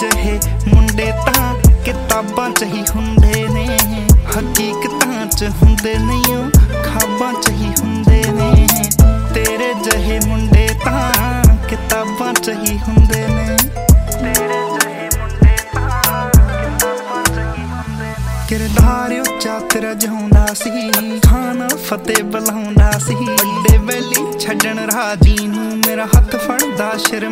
ਜਿਹੇ ਮੁੰਡੇ ਤਾਂ ਕਿਤਾਬਾਂ 'ਚ ਹੀ ਹੁੰਦੇ ਨੇ, ਹਕੀਕਤਾਂ 'ਚ ਹੁੰਦੇ ਨਹੀਂ ਉਹ ਖਾਬਾਂ 'ਚ ਹੀ ਹੁੰਦੇ ਨੇ। ਤੇਰੇ ਜਿਹੇ ਮੁੰਡੇ ਤਾਂ ਕਿਤਾਬਾਂ 'ਚ ਹੀ ਹੁੰਦੇ ਨੇ, ਤੇਰੇ ਜਿਹੇ ਮੁੰਡੇ ਤਾਂ ਕਿਤਾਬਾਂ 'ਚ ਹੀ ਹੁੰਦੇ ਨੇ। ਕਿਰਦਾਰ ਉੱਚਾ ਤੇਰਾ ਜਿਉਂਦਾ ਸੀ, ਖਾਨਾ ਫਤਿਹ ਬੁਲਾਉਂਦਾ ਸੀ, ਵੱਡੇ ਵੈਲੀ ਛੱਡਣ ਰਾਜੀ ਨੂੰ ਮੇਰਾ ਹੱਥ ਫੜਦਾ ਸ਼ਰਮ